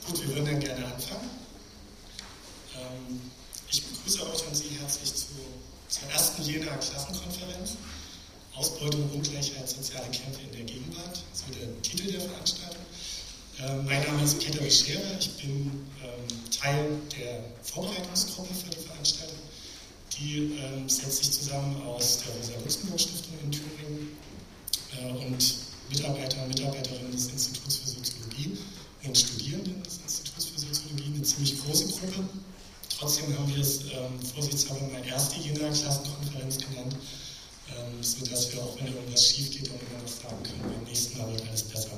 Gut, wir würden dann gerne anfangen. Ich begrüße euch und Sie herzlich zur ersten Jenaer Klassenkonferenz. Ausbeutung, Ungleichheit, soziale Kämpfe in der Gegenwart. Das ist der Titel der Veranstaltung. Mein Name ist Peter Bescherer. Ich bin Teil der Vorbereitungsgruppe für die Veranstaltung. Die setzt sich zusammen aus der Rosa-Luxemburg-Stiftung in Thüringen und Mitarbeiter und Mitarbeiterinnen des Instituts für Soziologie und Studierenden des Instituts für Soziologie, eine ziemlich große Gruppe. Trotzdem haben wir es vorsichtshalber mal erste Jenaer Klassenkonferenz genannt, sodass wir auch, wenn irgendwas schief geht, dann immer noch sagen können, beim nächsten Mal wird alles besser.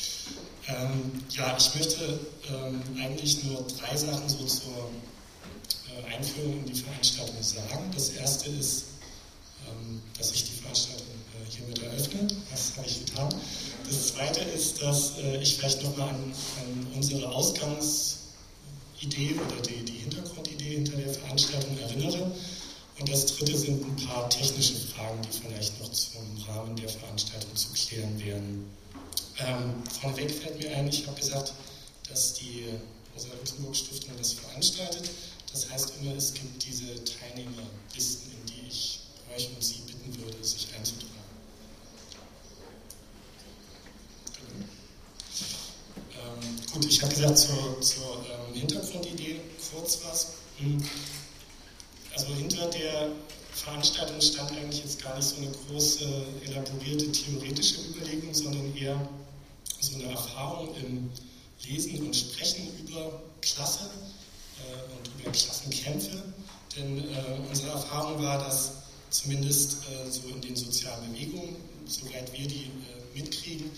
Ich möchte eigentlich nur 3 Sachen so zur Einführung in die Veranstaltung sagen. Das erste ist, dass ich die Veranstaltung hiermit eröffne. Das habe ich getan. Das zweite ist, dass ich vielleicht nochmal an unsere Ausgangsidee oder die Hintergrundidee hinter der Veranstaltung erinnere. Und das dritte sind ein paar technische Fragen, die vielleicht noch zum Rahmen der Veranstaltung zu klären wären. Vorneweg fällt mir ein, ich habe gesagt, dass die Rosa-Luxemburg-Stiftung das veranstaltet. Das heißt immer, es gibt diese Teilnehmerlisten, in die ich euch und Sie bitten würde, sich einzutragen. Gut, ich habe gesagt, zur Hintergrundidee kurz was. Also hinter der Veranstaltung stand eigentlich jetzt gar nicht so eine große, elaborierte theoretische Überlegung, sondern eher so eine Erfahrung im Lesen und Sprechen über Klasse und über Klassenkämpfe. Denn unsere Erfahrung war, dass zumindest so in den sozialen Bewegungen, soweit wir die mitkriegen,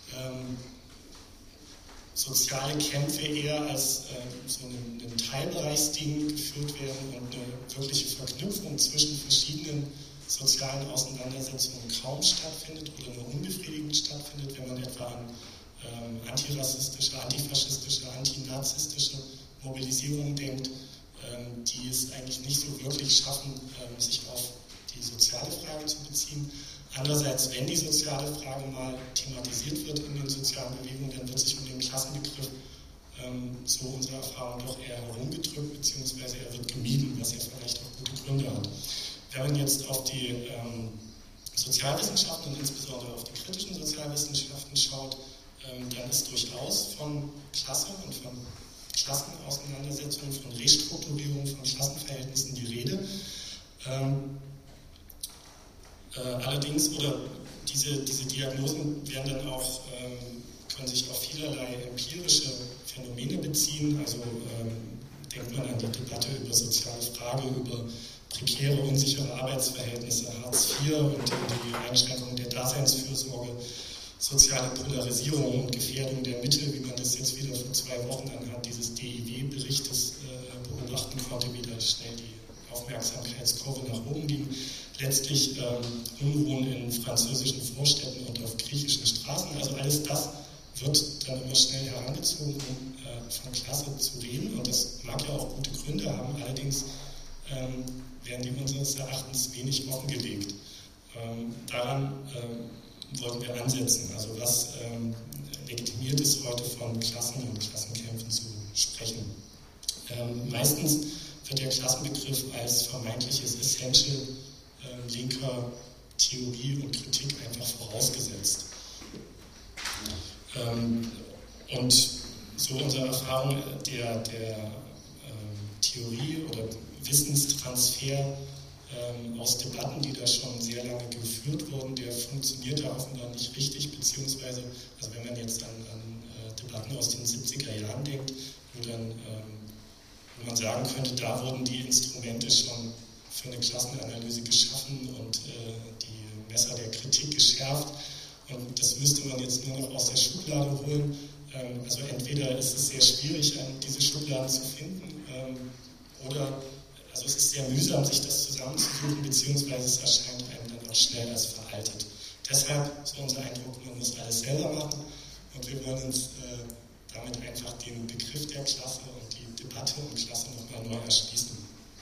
soziale Kämpfe eher als so ein Teilbereichsding geführt werden und eine wirkliche Verknüpfung zwischen verschiedenen sozialen Auseinandersetzungen kaum stattfindet oder nur unbefriedigend stattfindet, wenn man etwa an antirassistische, antifaschistische, antinazistische Mobilisierungen denkt, die es eigentlich nicht so wirklich schaffen, sich auf die soziale Frage zu beziehen. Andererseits, wenn die soziale Frage mal thematisiert wird in den sozialen Bewegungen, dann wird sich um den Klassenbegriff so unserer Erfahrung doch eher herumgedrückt, beziehungsweise er wird gemieden, was ja vielleicht auch gute Gründe hat. Wenn man jetzt auf die Sozialwissenschaften und insbesondere auf die kritischen Sozialwissenschaften schaut, dann ist durchaus von Klasse und von Klassenauseinandersetzungen, von Restrukturierung von Klassenverhältnissen die Rede. Allerdings, oder diese Diagnosen werden dann auch, können sich auf vielerlei empirische Phänomene beziehen. Also denkt man an die Debatte über soziale Frage, über prekäre, unsichere Arbeitsverhältnisse, Hartz IV und die Einschränkung der Daseinsfürsorge, soziale Polarisierung und Gefährdung der Mitte, wie man das jetzt wieder vor 2 Wochen anhand dieses DIW-Berichtes beobachten konnte, wie da schnell die Aufmerksamkeitskurve nach oben ging. Letztlich Unruhen in französischen Vorstädten und auf griechischen Straßen. Also alles das wird dann immer schnell herangezogen, um von Klasse zu reden. Und das mag ja auch gute Gründe haben. Allerdings werden die unseres Erachtens wenig offengelegt. Daran wollen wir ansetzen. Also was legitimiert es heute von Klassen und Klassenkämpfen zu sprechen? Meistens wird der Klassenbegriff als vermeintliches Essential linker Theorie und Kritik einfach vorausgesetzt. Und so unsere Erfahrung der Theorie oder Wissenstransfer aus Debatten, die da schon sehr lange geführt wurden, der funktioniert da offenbar nicht richtig, beziehungsweise, also wenn man jetzt an Debatten aus den 70er Jahren denkt, wo man sagen könnte, da wurden die Instrumente schon für eine Klassenanalyse geschaffen und die Messer der Kritik geschärft. Und das müsste man jetzt nur noch aus der Schublade holen. Also entweder ist es sehr schwierig, diese Schubladen zu finden, oder also es ist sehr mühsam, sich das zusammenzusuchen, beziehungsweise es erscheint einem dann auch schnell als veraltet. Deshalb ist unser Eindruck, man muss alles selber machen und wir wollen uns damit einfach den Begriff der Klasse und die Debatte um Klasse nochmal neu erschließen.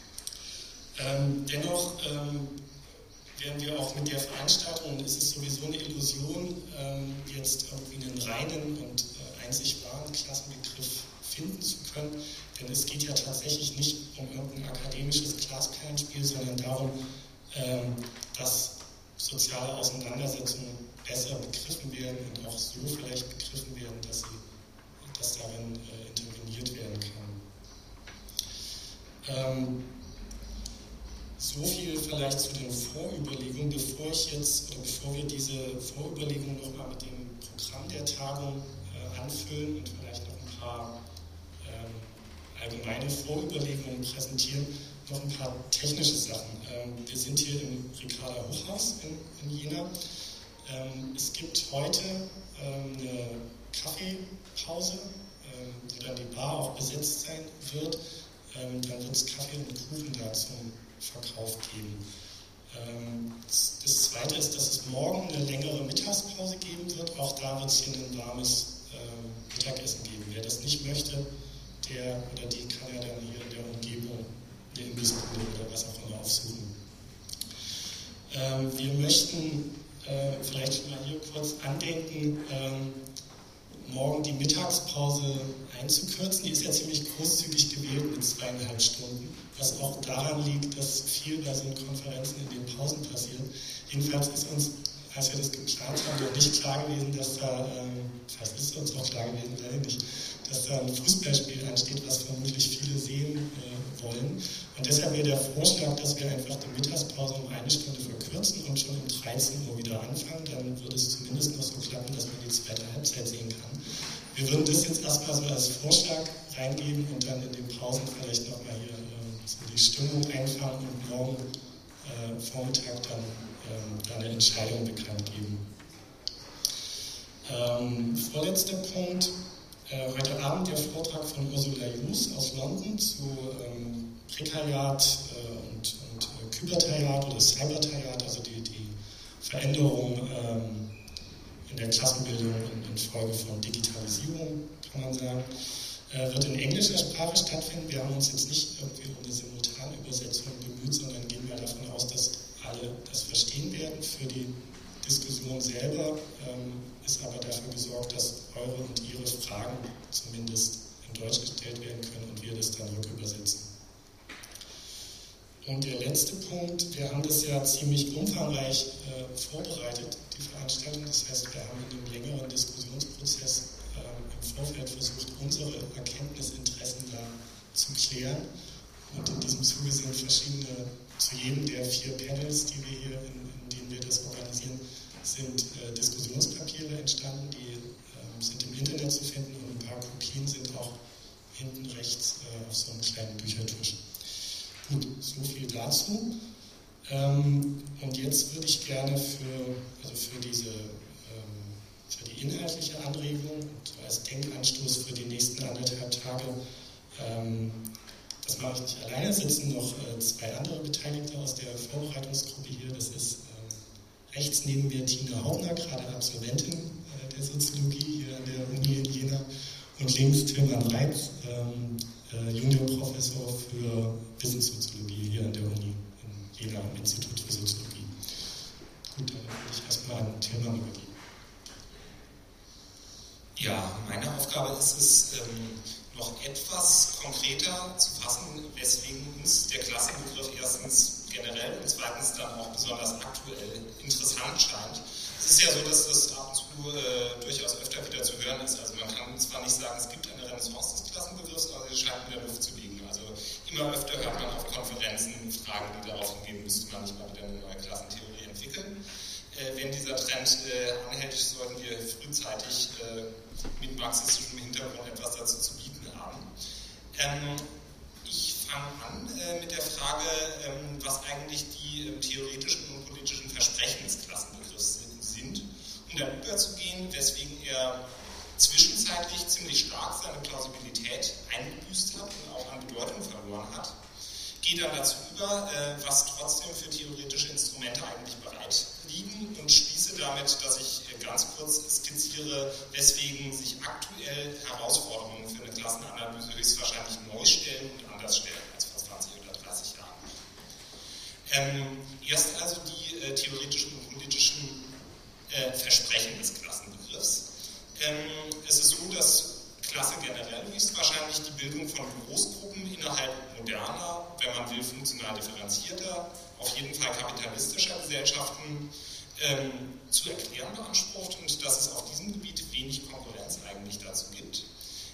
Dennoch werden wir auch mit der Veranstaltung, und es ist sowieso eine Illusion, jetzt irgendwie einen reinen und einzig wahren Klassenbegriff finden zu können. Denn es geht ja tatsächlich nicht um irgendein akademisches Glasperlenspiel, sondern darum, dass soziale Auseinandersetzungen besser begriffen werden und auch so vielleicht begriffen werden, dass darin interveniert werden kann. So viel vielleicht zu den Vorüberlegungen, bevor wir diese Vorüberlegungen nochmal mit dem Programm der Tagung anfüllen und vielleicht noch ein paar allgemeine Vorüberlegungen präsentieren, noch ein paar technische Sachen. Wir sind hier im Ricarda Hochhaus in Jena. Es gibt heute eine Kaffeepause, wo dann die Bar auch besetzt sein wird. Dann wird es Kaffee und Kuchen da zum Verkauf geben. Das Zweite ist, dass es morgen eine längere Mittagspause geben wird. Auch da wird es hier ein warmes Mittagessen geben. Wer das nicht möchte, der oder die kann ja dann hier in der Umgebung eine Imbissbude oder was auch immer aufsuchen. Wir möchten vielleicht schon mal hier kurz andenken, morgen die Mittagspause einzukürzen. Die ist ja ziemlich großzügig gewählt mit 2,5 Stunden, was auch daran liegt, dass viel bei so Konferenzen in den Pausen passiert. Jedenfalls ist uns, als wir das geplant haben, noch nicht klar gewesen, dass da, vielleicht ist es uns auch klar gewesen, leider nicht, dass da ein Fußballspiel ansteht, was vermutlich viele sehen wollen. Und deshalb wäre der Vorschlag, dass wir einfach die Mittagspause um 1 Stunde verkürzen und schon um 13 Uhr wieder anfangen. Dann würde es zumindest noch so klappen, dass man die zweite Halbzeit sehen kann. Wir würden das jetzt erstmal so als Vorschlag reingeben und dann in den Pausen vielleicht nochmal hier so die Stimmung einfangen und morgen Vormittag dann eine Entscheidung bekannt geben. Vorletzter Punkt. Heute Abend der Vortrag von Ursula Jus aus London zu Prekariat und Kybertariat oder Cybertariat, also die Veränderung in der Klassenbildung infolge von Digitalisierung, kann man sagen, wird in englischer Sprache stattfinden. Wir haben uns jetzt nicht irgendwie um eine Simultanübersetzung bemüht, sondern gehen wir davon aus, dass alle das verstehen werden. Für die Diskussion selber ist aber dafür gesorgt, dass eure und ihre Fragen zumindest in Deutsch gestellt werden können und wir das dann rückübersetzen. Und der letzte Punkt, wir haben das ja ziemlich umfangreich vorbereitet, die Veranstaltung. Das heißt, wir haben in einem längeren Diskussionsprozess im Vorfeld versucht, unsere Erkenntnisinteressen da zu klären. Und in diesem Zuge sind zu jedem der 4 Panels, die wir hier, in denen wir das organisieren, sind Diskussionspapiere entstanden, die sind im Internet zu finden und ein paar Kopien sind auch hinten rechts auf so einem kleinen Büchertisch. Gut, so viel dazu. Und jetzt würde ich gerne für die inhaltliche Anregung und so als Denkanstoß für die nächsten 1,5 Tage, das mache ich nicht alleine, sitzen noch 2 andere Beteiligte aus der Vorbereitungsgruppe hier. Das ist rechts neben mir Tina Haubner, gerade Absolventin der Soziologie hier an der Uni in Jena, und links Tilman Reitz, Juniorprofessor für Wissenssoziologie hier an der Uni in Jena am Institut für Soziologie. Gut, dann würde ich erstmal an Tilman übergeben. Ja, meine Aufgabe ist es, noch etwas konkreter zu fassen, weswegen uns der Klassenbegriff erstens generell und zweitens dann auch besonders aktuell interessant scheint. Es ist ja so, dass das ab und zu durchaus öfter wieder zu hören ist. Also man kann zwar nicht sagen, es gibt eine Renaissance des Klassenbegriffs, aber sie scheint in der Luft zu liegen. Also immer öfter hört man auf Konferenzen Fragen, die darauf hingehen, müsste man nicht mal wieder eine neue Klassentheorie entwickeln. Wenn dieser Trend anhält, sollten wir frühzeitig mit marxistischem Hintergrund etwas dazu zu bieten haben. Ich fange an mit der Frage, was eigentlich die theoretischen und politischen Versprechen des Klassenbegriffs sind, um dann überzugehen, weswegen er zwischenzeitlich ziemlich stark seine Plausibilität eingebüßt hat und auch an Bedeutung verloren hat. Gehe dann dazu über, was trotzdem für theoretische Instrumente eigentlich bereit liegen und schließe damit, dass ich ganz kurz skizziere, weswegen sich aktuell Herausforderungen für eine Klassenanalyse höchstwahrscheinlich neu stellen und anders stellen als vor 20 oder 30 Jahren. Erst also die theoretischen und politischen Versprechen des Klassenbegriffs. Es ist so, dass Klasse generell höchstwahrscheinlich die Bildung von Großgruppen innerhalb moderner, wenn man will, funktional differenzierter, auf jeden Fall kapitalistischer Gesellschaften zu erklären beansprucht und dass es auf diesem Gebiet wenig Konkurrenz eigentlich dazu gibt.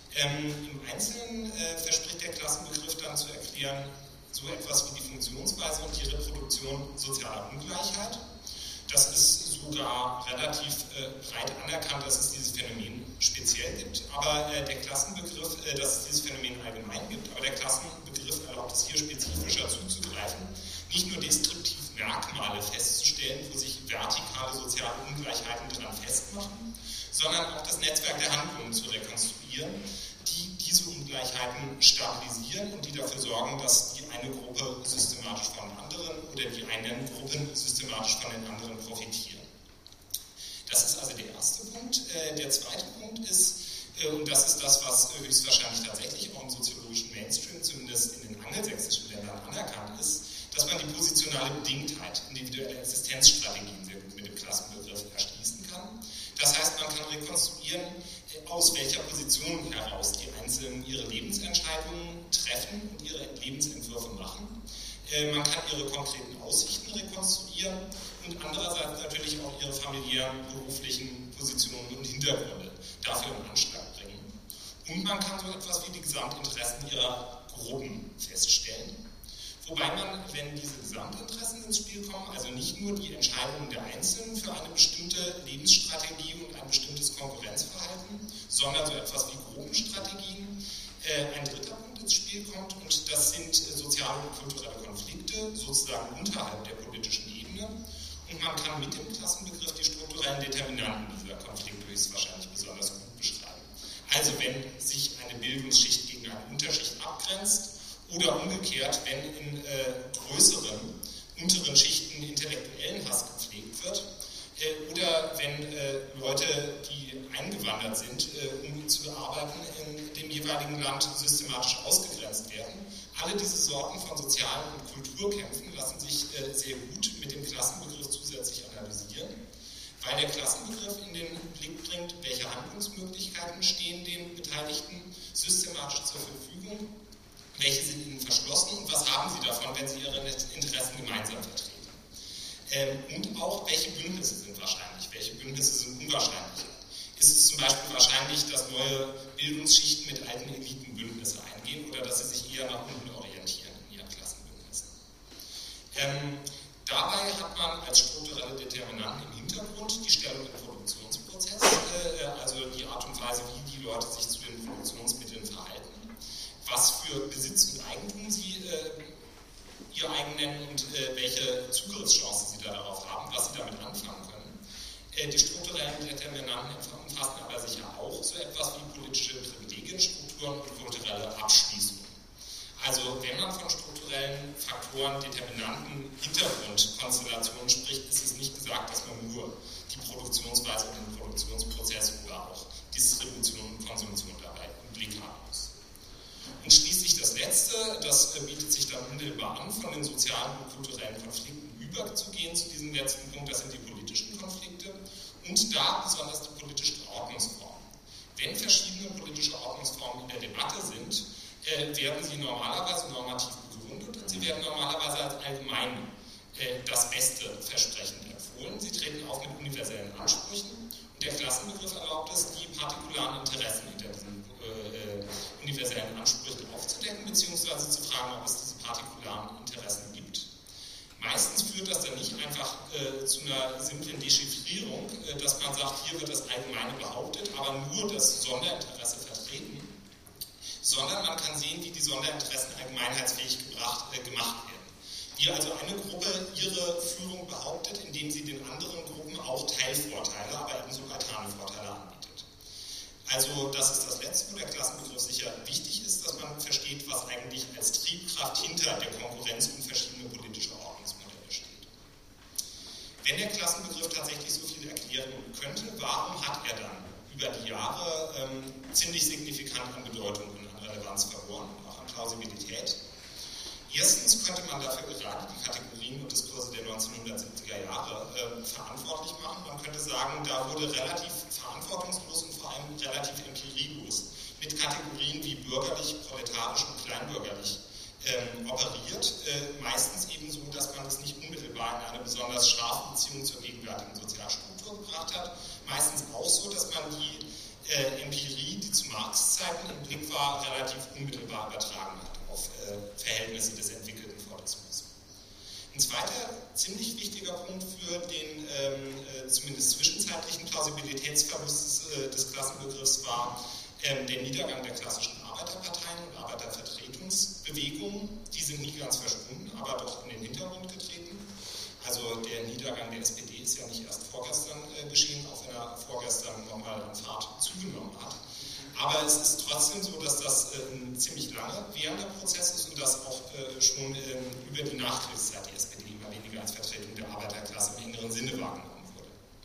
Im Einzelnen verspricht der Klassenbegriff dann zu erklären, so etwas wie die Funktionsweise und die Reproduktion sozialer Ungleichheit. Das ist sogar relativ breit anerkannt, dass es dieses Phänomen speziell gibt, aber der Klassenbegriff, dass es dieses Phänomen allgemein gibt, aber der Klassenbegriff erlaubt es hier spezifischer zuzugreifen, nicht nur deskriptiv Merkmale festzustellen, wo sich vertikale soziale Ungleichheiten daran festmachen, sondern auch das Netzwerk der Handlungen zu rekonstruieren, die diese Ungleichheiten stabilisieren und die dafür sorgen, dass die eine Gruppe systematisch von den anderen oder die einen Gruppen systematisch von den anderen profitieren. Das ist also der erste Punkt. Der zweite Punkt ist, und das ist das, was höchstwahrscheinlich tatsächlich auch im soziologischen Mainstream, zumindest in den angelsächsischen Ländern, anerkannt ist, dass man die positionale Bedingtheit, individuelle Existenzstrategien sehr gut mit dem Klassenbegriff erschließen kann. Das heißt, man kann rekonstruieren, aus welcher Position heraus die Einzelnen ihre Lebensentscheidungen treffen und ihre Lebensentwürfe machen. Man kann ihre konkreten Aussichten rekonstruieren und andererseits natürlich auch ihre familiären, beruflichen Positionen und Hintergründe dafür in Anschlag bringen. Und man kann so etwas wie die Gesamtinteressen ihrer Gruppen feststellen. Wobei man, wenn diese Gesamtinteressen ins Spiel kommen, also nicht nur die Entscheidungen der Einzelnen für eine bestimmte Lebensstrategie und ein bestimmtes Konkurrenzverhalten, sondern so etwas wie Gruppenstrategien, ein dritter Punkt ins Spiel kommt, und das sind soziale und kulturelle Konflikte, sozusagen unterhalb der politischen Ebene. Und man kann mit dem Klassenbegriff die strukturellen Determinanten dieser Konflikte höchstwahrscheinlich besonders gut beschreiben. Also wenn sich eine Bildungsschicht gegen eine Unterschicht abgrenzt, oder umgekehrt, wenn in größeren, unteren Schichten intellektuellen Hass gepflegt wird, oder wenn Leute, die eingewandert sind, um zu arbeiten, in dem jeweiligen Land systematisch ausgegrenzt werden. Alle diese Sorten von sozialen und Kulturkämpfen lassen sich sehr gut mit dem Klassenbegriff zusätzlich analysieren, weil der Klassenbegriff in den Blick bringt, welche Handlungsmöglichkeiten stehen den Beteiligten systematisch zur Verfügung, welche sind ihnen verschlossen und was haben sie davon, wenn sie ihre Interessen gemeinsam vertreten. Und auch, welche Bündnisse sind wahrscheinlich, welche Bündnisse sind unwahrscheinlich. Ist es zum Beispiel wahrscheinlich, dass neue Bildungsschichten mit alten Eliten Bündnisse eingehen oder dass sie sich eher nach unten orientieren in ihren Klassenbündnissen. Dabei hat man als strukturelle Determinanten im Hintergrund die Stellung im Produktionsprozess, also die Art und Weise, wie die Leute sich zu den Produktionsmitteln verhalten, was für Besitz und Eigentum sie ihr eigen nennen und welche Zugriffschancen sie da darauf haben, was sie damit anfangen können. Die strukturellen Determinanten umfassen aber sicher auch so etwas wie politische Privilegienstrukturen und kulturelle Abschließungen. Also wenn man von strukturellen Faktoren, Determinanten, Hintergrundkonstellationen spricht, ist es nicht gesagt, dass man nur die Produktionsweise und den Produktionsprozess oder auch Distribution und Konsumtion dabei im Blick haben muss. Und schließlich das Letzte, das bietet sich dann unmittelbar an, von den sozialen und kulturellen Konflikten überzugehen zu diesem letzten Punkt, das sind die politischen Konflikte und da besonders die politischen Ordnungsformen. Wenn verschiedene politische Ordnungsformen in der Debatte sind, werden sie normalerweise normativ begründet und sie werden normalerweise als allgemein das Beste versprechend empfohlen. Sie treten auf mit universellen Ansprüchen und der Klassenbegriff erlaubt es, die partikularen Interessen hinter diesen universellen Ansprüchen aufzudecken, beziehungsweise zu fragen, ob es diese partikularen Interessen gibt. Meistens führt das dann nicht einfach zu einer simplen Dechiffrierung, dass man sagt, hier wird das Allgemeine behauptet, aber nur das Sonderinteresse vertreten, sondern man kann sehen, wie die Sonderinteressen allgemeinheitsfähig gemacht werden. Wie also eine Gruppe ihre Führung behauptet, indem sie den anderen Gruppen auch Teilvorteile, aber ebenso alterne Vorteile anbietet. Also das ist das Letzte, wo der Klassenbegriff sicher wichtig ist, dass man versteht, was eigentlich als Triebkraft hinter der Konkurrenz um verschiedene politische Ordnungsmodelle steht. Wenn der Klassenbegriff tatsächlich so viel erklären könnte, warum hat er dann über die Jahre ziemlich signifikant an Bedeutung und an Relevanz verloren, auch an Plausibilität? Erstens könnte man dafür gerade die Kategorien und Diskurse der 1970er Jahre verantwortlich machen. Man könnte sagen, da wurde relativ verantwortungslos und vor allem relativ empirielos mit Kategorien wie bürgerlich, proletarisch und kleinbürgerlich operiert, meistens eben so, dass man es nicht unmittelbar in eine besonders scharfe Beziehung zur gegenwärtigen Sozialstruktur gebracht hat, meistens auch so, dass man die Empirie, die zu Marx-Zeiten im Blick war, relativ unmittelbar übertragen hat auf Verhältnisse des entwickelten Feudalismus. Ein zweiter ziemlich wichtiger Punkt für den zumindest zwischenzeitlichen Plausibilitätsverlust des Klassenbegriffs war der Niedergang der klassischen Arbeiterparteien und Arbeitervertretungsbewegungen. Die sind nie ganz verschwunden, aber doch in den Hintergrund getreten. Also der Niedergang der SPD ist ja nicht erst vorgestern geschehen, auch wenn er vorgestern nochmal an Fahrt zugenommen hat. Aber es ist trotzdem so, dass das ein ziemlich lange währender Prozess ist und dass auch schon über die Nachkriegszeit die SPD immer weniger als Vertretung der Arbeiterklasse im engeren Sinne wahrgenommen wurde.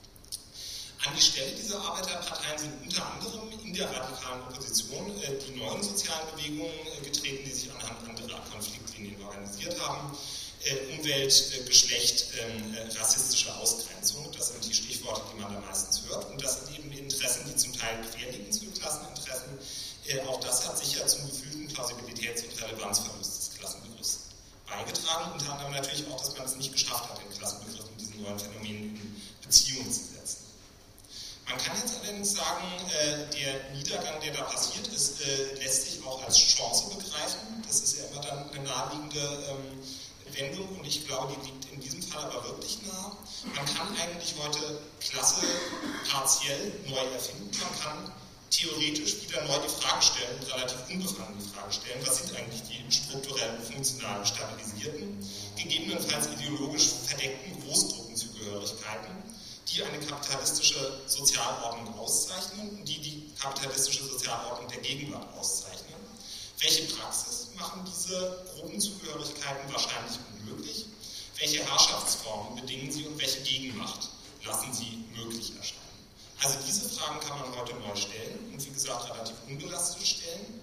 An die Stelle dieser Arbeiterparteien sind unter anderem in der radikalen Opposition die neuen sozialen Bewegungen getreten, die sich anhand anderer Konfliktlinien organisiert haben. Umwelt, Geschlecht, rassistische Ausgrenzung, das sind die Stichworte, die man da meistens hört. Und das sind eben Interessen, die zum Teil querliegen zu den Klasseninteressen. Auch das hat sicher zum gefühlten Plausibilitäts- und Relevanzverlust des Klassenbegriffs beigetragen. Unter anderem natürlich auch, dass man es nicht geschafft hat, den Klassenbegriff mit diesen neuen Phänomenen in Beziehung zu setzen. Man kann jetzt allerdings sagen, der Niedergang, der da passiert ist, lässt sich auch als Chance begreifen. Das ist ja immer dann eine naheliegende Wendung und ich glaube, die liegt in diesem Fall aber wirklich nah. Man kann eigentlich heute Klasse partiell neu erfinden. Man kann theoretisch wieder neu die Frage stellen, relativ unbefangen die Frage stellen, was sind eigentlich die strukturell funktional stabilisierten, gegebenenfalls ideologisch verdeckten Großgruppenzugehörigkeiten, die eine kapitalistische Sozialordnung auszeichnen und die kapitalistische Sozialordnung der Gegenwart auszeichnen. Welche Praxis machen diese Gruppenzugehörigkeiten wahrscheinlich unmöglich? Welche Herrschaftsformen bedingen sie und welche Gegenmacht lassen sie möglich erscheinen? Also diese Fragen kann man heute neu stellen und wie gesagt relativ unbelastet stellen.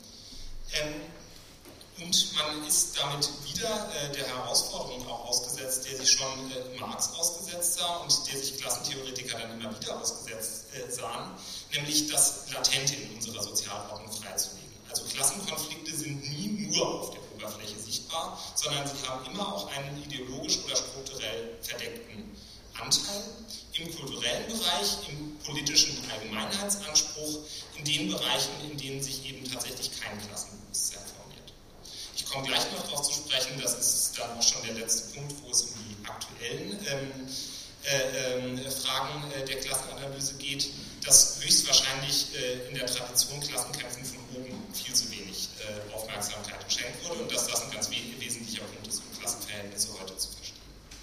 Und man ist damit wieder der Herausforderung auch ausgesetzt, der sich schon Marx ausgesetzt sah und der sich Klassentheoretiker dann immer wieder ausgesetzt sahen, nämlich das Latente in unserer Sozialordnung freizulegen. Also Klassenkonflikte sind nie nur auf der Oberfläche sichtbar, sondern sie haben immer auch einen ideologisch oder strukturell verdeckten Anteil im kulturellen Bereich, im politischen Allgemeinheitsanspruch, in den Bereichen, in denen sich eben tatsächlich kein Klassenbewusstsein formiert. Ich komme gleich noch darauf zu sprechen, das ist dann auch schon der letzte Punkt, wo es um die aktuellen Fragen der Klassenanalyse geht, dass höchstwahrscheinlich in der Tradition Klassenkämpfen von oben viel zu wenig Aufmerksamkeit geschenkt wurde und dass das ein ganz wesentlicher Punkt ist, um Klassenverhältnisse heute zu verstehen.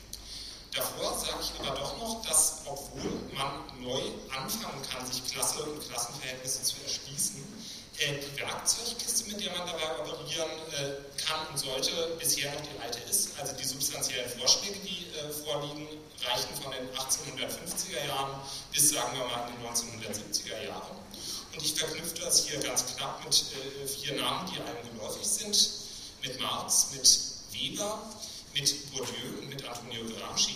Davor sage ich aber doch noch, dass, obwohl man neu anfangen kann, sich Klasse und Klassenverhältnisse zu erschließen, die Werkzeugkiste, mit der man dabei operieren kann und sollte, bisher noch die alte ist. Also die substanziellen Vorschläge, die vorliegen, reichen von den 1850er Jahren bis, sagen wir mal, in den 1970er Jahren. Und ich verknüpfe das hier ganz knapp mit 4 Namen, die allen geläufig sind, mit Marx, mit Weber, mit Bourdieu und mit Antonio Gramsci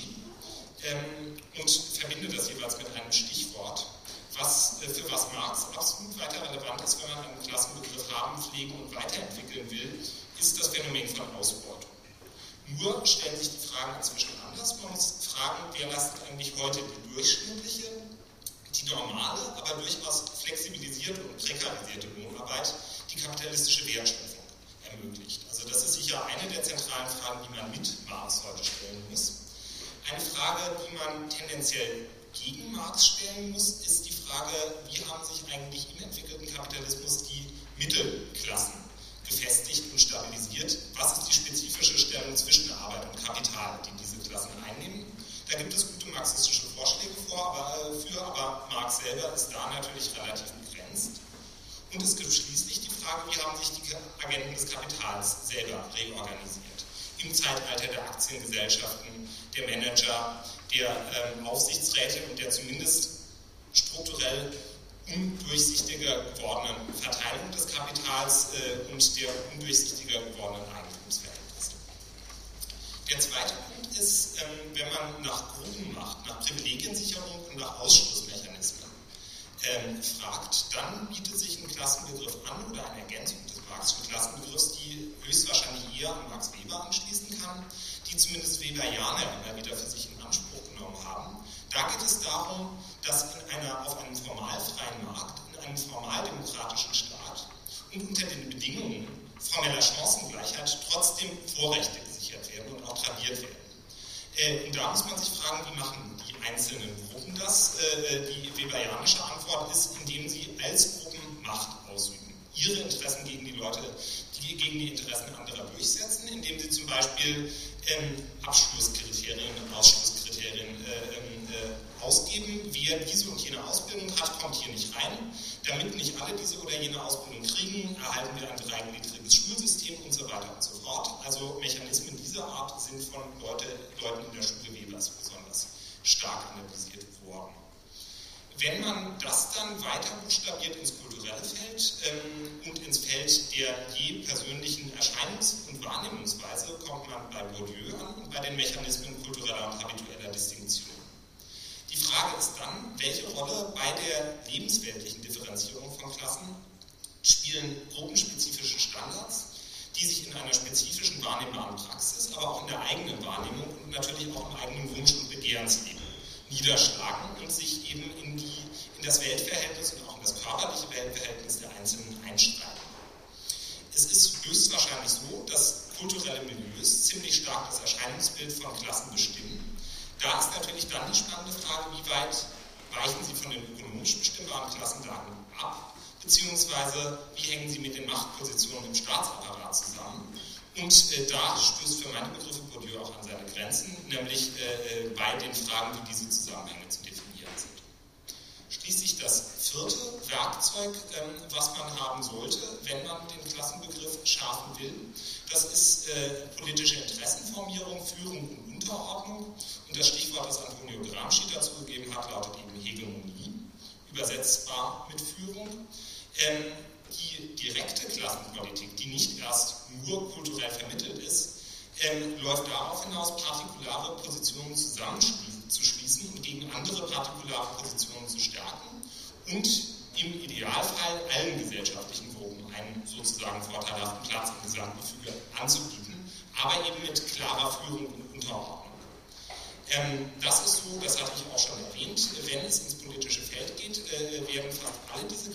und verbinde das jeweils mit einem Stichwort, für was Marx absolut weiter relevant ist, wenn man einen Klassenbegriff haben, pflegen und weiterentwickeln will, ist das Phänomen von Ausbeutung. Nur stellen sich die Fragen inzwischen anders. Man muss fragen, wer leistet eigentlich heute die durchschnittliche, die normale, aber durchaus flexibilisierte und prekarisierte Lohnarbeit, die kapitalistische Wertschöpfung ermöglicht. Also das ist sicher eine der zentralen Fragen, die man mit Marx heute stellen muss. Eine Frage, die man tendenziell gegen Marx stellen muss, ist die Frage, wie haben sich eigentlich im entwickelten Kapitalismus die Mittelklassen gefestigt und stabilisiert? Was ist die spezifische Stellung zwischen Arbeit und Kapital, die diese Klassen einnehmen? Da gibt es gute marxistische Vorschläge aber Marx selber ist da natürlich relativ begrenzt. Und es gibt schließlich die Frage, wie haben sich die Agenten des Kapitals selber reorganisiert? Im Zeitalter der Aktiengesellschaften, der Manager, der Aufsichtsräte und der zumindest strukturell undurchsichtiger gewordenen Verteilung des Kapitals und der undurchsichtiger gewordenen Eigentumsverhältnisse. Der zweite Punkt ist, wenn man nach Gruppen macht, nach Privilegiensicherung und nach Ausschlussmechanismen, fragt, dann bietet sich ein Klassenbegriff an oder eine Ergänzung des Marxischen Klassenbegriffs, die höchstwahrscheinlich eher an Max Weber anschließen kann, die zumindest Weberianer immer wieder für sich in Anspruch genommen haben. Da geht es darum, dass auf einem formalfreien Markt, in einem formaldemokratischen Staat und unter den Bedingungen formeller Chancengleichheit trotzdem Vorrechte gesichert werden und auch tradiert werden. Und da muss man sich fragen, wie machen die einzelnen Gruppen das? Die weberianische Antwort ist, indem sie als Gruppen Macht ausüben. Ihre Interessen gegen gegen die Interessen anderer durchsetzen, indem sie zum Beispiel Abschlusskriterien und Ausschlusskriterien ausgeben. Wer diese und jene Ausbildung hat, kommt hier nicht rein. Damit nicht alle diese oder jene Ausbildung kriegen, erhalten wir ein dreigliedriges Schulsystem und so weiter und so fort. Also Mechanismen dieser Art sind von Leuten in der Schule Webers besonders stark analysiert worden. Wenn man das dann weiter buchstabiert ins kulturelle Feld und ins Feld der je persönlichen Erscheinungs- und Wahrnehmungsweise, kommt man bei Bourdieu an und bei den Mechanismen kultureller und habitueller Distinktion. Die Frage ist dann, welche Rolle bei der lebensweltlichen Differenzierung von Klassen spielen gruppenspezifische Standards, die sich in einer spezifischen wahrnehmbaren Praxis, aber auch in der eigenen Wahrnehmung und natürlich auch im eigenen Wunsch- und Begehrensleben niederschlagen und sich eben in das Weltverhältnis und auch in das körperliche Weltverhältnis der Einzelnen einschreiben. Es ist höchstwahrscheinlich so, dass kulturelle Milieus ziemlich stark das Erscheinungsbild von Klassen bestimmen. Da ist natürlich dann die spannende Frage, wie weit weichen sie von den ökonomisch bestimmbaren Klassenlagen ab, beziehungsweise wie hängen sie mit den Machtpositionen im Staatsapparat zusammen. Und da stößt für meine Begriffe Bourdieu auch an seine Grenzen, nämlich bei den Fragen, wie diese Zusammenhänge zu definieren sind. Schließlich das vierte Werkzeug, was man haben sollte, wenn man den Klassenbegriff schärfen will, das ist politische Interessenformierung, Führung und Unterordnung. Und das Stichwort, das Antonio Gramsci dazu gegeben hat, lautet eben Hegemonie, übersetzbar mit Führung. Die direkte Klassenpolitik, die nicht erst nur kulturell vermittelt ist, läuft darauf hinaus, partikulare Positionen zusammenzuschließen und gegen andere partikulare Positionen zu stärken und im Idealfall allen gesellschaftlichen Gruppen einen sozusagen vorteilhaften Platz im Gesamtgefüge anzubieten, aber eben mit klarer Führung und Unterordnung. Das ist so, das hatte ich auch schon erwähnt, wenn es ins politische Feld geht, werden fast alle diese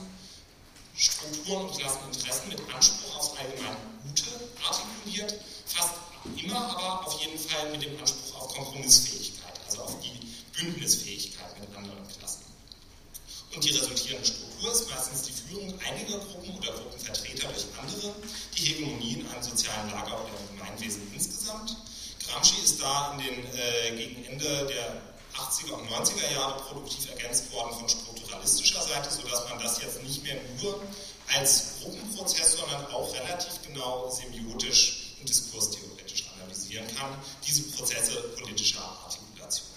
Klassenstrukturen und Klasseninteressen mit Anspruch auf allgemein Gute artikuliert, fast immer aber auf jeden Fall mit dem Anspruch auf Kompromissfähigkeit, also auf die Bündnisfähigkeit mit anderen Klassen. Und die resultierende Struktur ist meistens die Führung einiger Gruppen oder Gruppenvertreter durch andere, die Hegemonie in einem sozialen Lager oder im Gemeinwesen insgesamt. Gramsci ist da gegen Ende der 80er und 90er Jahre produktiv ergänzt worden von strukturalistischer Seite, sodass man das jetzt nicht mehr nur als Gruppenprozess, sondern auch relativ genau semiotisch und diskurstheoretisch analysieren kann, diese Prozesse politischer Artikulation.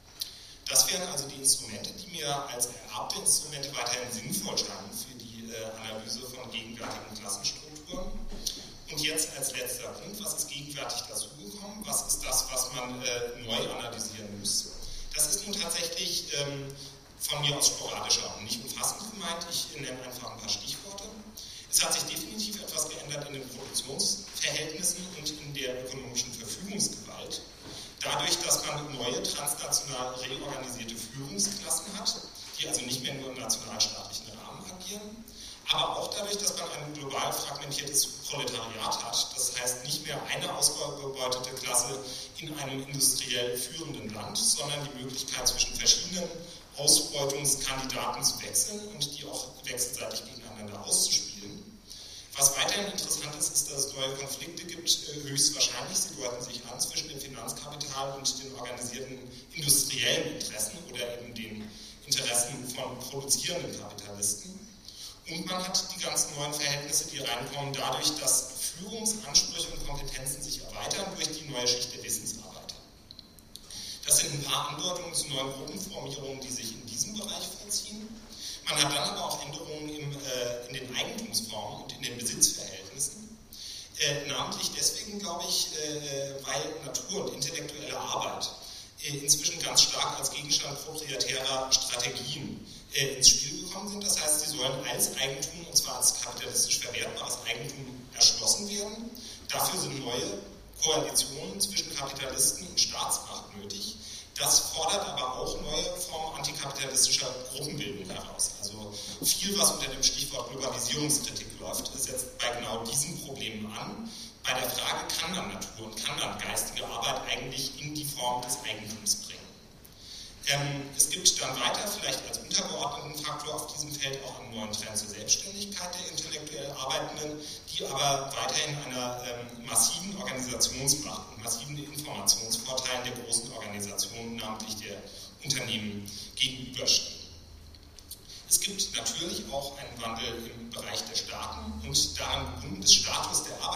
Das wären also die Instrumente, die mir als ererbte Instrumente weiterhin sinnvoll scheinen für die Analyse von gegenwärtigen Klassenstrukturen. Und jetzt als letzter Punkt, was ist gegenwärtig dazugekommen? Was ist das, was man neu analysieren muss? Das ist nun tatsächlich von mir aus sporadischer und nicht umfassend gemeint. Ich nenne einfach ein paar Stichworte. Es hat sich definitiv etwas geändert in den Produktionsverhältnissen und in der ökonomischen Verfügungsgewalt. Dadurch, dass man neue transnational reorganisierte Führungsklassen hat, die also nicht mehr nur im nationalstaatlichen Rahmen agieren, aber auch dadurch, dass man ein global fragmentiertes Proletariat hat, das heißt nicht mehr eine ausgebeutete Klasse in einem industriell führenden Land, sondern die Möglichkeit zwischen verschiedenen Ausbeutungskandidaten zu wechseln und die auch wechselseitig gegeneinander auszuspielen. Was weiterhin interessant ist, ist, dass es neue Konflikte gibt, höchstwahrscheinlich, sie deuten sich an, zwischen dem Finanzkapital und den organisierten industriellen Interessen oder eben den Interessen von produzierenden Kapitalisten. Und man hat die ganzen neuen Verhältnisse, die reinkommen, dadurch, dass Führungsansprüche und Kompetenzen sich erweitern durch die neue Schicht der Wissensarbeiter. Das sind ein paar Andeutungen zu neuen Gruppenformierungen, die sich in diesem Bereich vollziehen. Man hat dann aber auch Änderungen in den Eigentumsformen und in den Besitzverhältnissen. Namentlich deswegen, glaube ich, weil Natur und intellektuelle Arbeit inzwischen ganz stark als Gegenstand proprietärer Strategien ins Spiel gekommen sind. Das heißt, sie sollen als Eigentum, und zwar als kapitalistisch verwertbares Eigentum, erschlossen werden. Dafür sind neue Koalitionen zwischen Kapitalisten und Staatsmacht nötig. Das fordert aber auch neue Formen antikapitalistischer Gruppenbildung heraus. Also viel, was unter dem Stichwort Globalisierungskritik läuft, setzt bei genau diesen Problemen an. Bei der Frage, kann man Natur und kann man geistige Arbeit eigentlich in die Form des Eigentums bringen? Es gibt dann weiter, vielleicht als untergeordneten Faktor auf diesem Feld, auch einen neuen Trend zur Selbstständigkeit der intellektuell Arbeitenden, die aber weiterhin einer massiven Organisationsmacht und massiven Informationsvorteilen der großen Organisationen, namentlich der Unternehmen, gegenüberstehen. Es gibt natürlich auch einen Wandel im Bereich der Staaten und daran gebunden des Status der